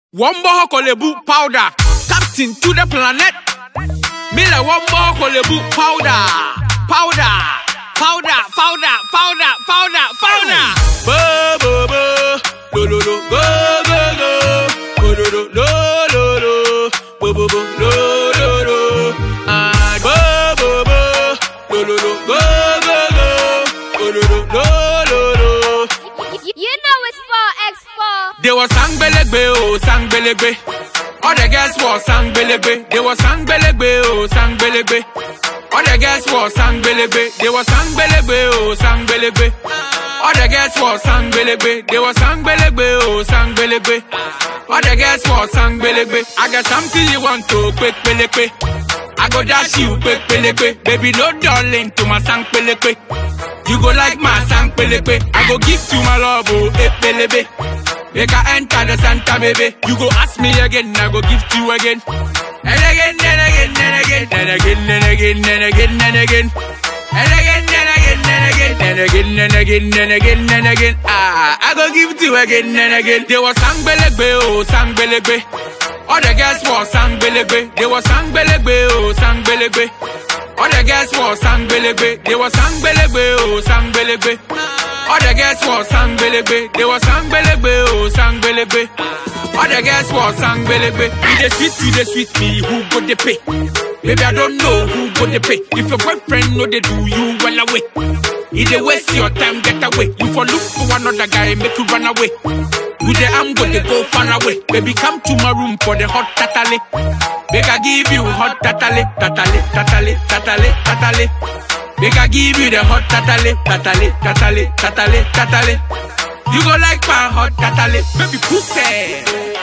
Wombo Kolebu powder, captain to the planet. Miller Wombo Kolebu powder, powder, powder, powder, powder, powder, powder. Bo bo bo, lo lo lo, go go go, go lo lo lo lo, bo bo bo, lo lo lo. Ah, bo bo bo, lo lo lo, go go go, go lo lo lo. You know it's 4x4. They were sang belegbe, oh sang belegbe. All the girls were sang belegbe. They were sang belegbe, oh sang belegbe. All the girls were sang belegbe. They were sang belegbe, oh sang belegbe. All the girls were sang belegbe. They were sang belegbe, oh sang belegbe. All the girls were sang belegbe. I got something you want to quick belegbe. I go dash you quick belegbe. Baby, no darling to my sang belegbe. You go like my sang pelepe. I go give you my love, oh, pelebe. Make I enter the Santa baby. You go ask me again, I go give to you again. And again, and again, and again, and again, and again, and again, and again. And again, and again, and again, and again, and again, and again, and again. Ah, I go give to you again and again. They were sang belegbe, oh, sang belegbe. All the girls were sang belegbe. They were sang belegbe, oh, sang belegbe. All the girls were sang belegbe. They were sang belegbe, oh, sang belegbe. All the girls were sang belegbe. They were sang belegbe, oh, sang belegbe. All the girls were sang belegbe. You dey sweet me, who go dey pay? Baby, I don't know who go dey pay. If your boyfriend know they do you well away, if they waste your time, get away. You for look for another guy, make you run away. With the arm, go they go far away. Baby, come to my room for the hot tatale. Make I give you hot tatale, tatale, tatale, tatale, tatale. Make I give you the hot tatale, tatale, tatale, tatale, tatale. You go like my hot tatale, baby pussy.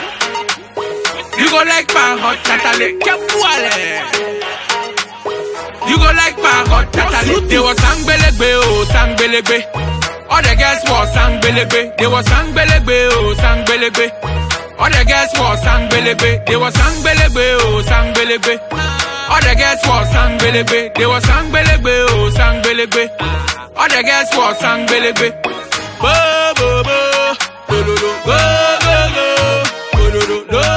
You go like my hot tatale, kapuale. You go like my hot tatale. They were sang belegbe, oh sang belegbe. All the girls were sang belegbe. They were sang belegbe, oh sang belegbe. All the girls were sang belegbe. They were sang belegbe, oh sang belegbe. All the girls were sang belegbe. They were sang belegbe, oh sang belegbe. All the girls were sang belegbe. Bo bo bo, lo lo lo, go go go, lo lo lo.